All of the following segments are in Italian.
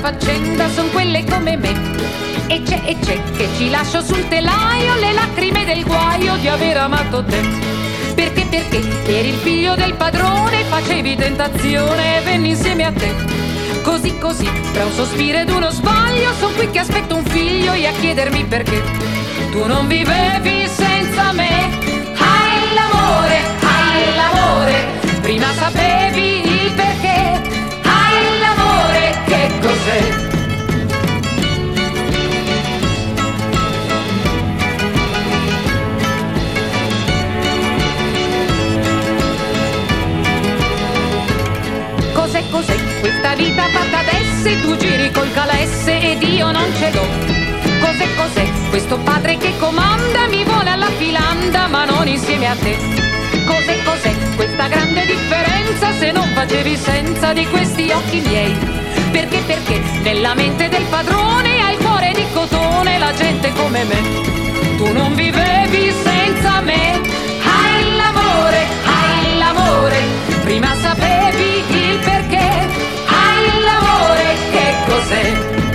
faccenda son quelle come me. E c'è che ci lascio sul telaio le lacrime del guaio di aver amato te. Perché eri il figlio del padrone, facevi tentazione e venni insieme a te. Così, tra un sospiro ed uno sbaglio, son qui che aspetto un figlio e a chiedermi perché tu non vivevi senza me. Hai l'amore, prima sapevi il perché. Hai l'amore, che cos'è? Cos'è questa vita fatta adesso? Tu giri col calesse ed io non ce l'ho. Cos'è questo padre che comanda? Mi vuole alla filanda ma non insieme a te. Cos'è questa grande differenza se non facevi senza di questi occhi miei? Perché nella mente del padrone hai il cuore di cotone, la gente come me. Tu non vivevi senza me. Hai l'amore, prima sapevi il perché. Hai l'amore, che cos'è?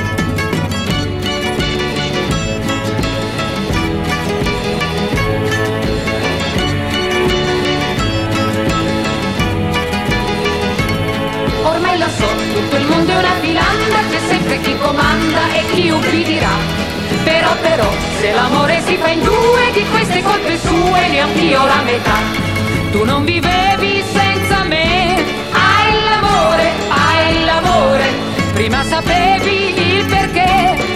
Ormai lo so, tutto il mondo è una filanda, c'è sempre chi comanda e chi ubbidirà. Però, se l'amore si fa in due, di queste colpe sue neanch'io la metà. Tu non vivevi senza me. Hai l'amore, prima sapevi il perché.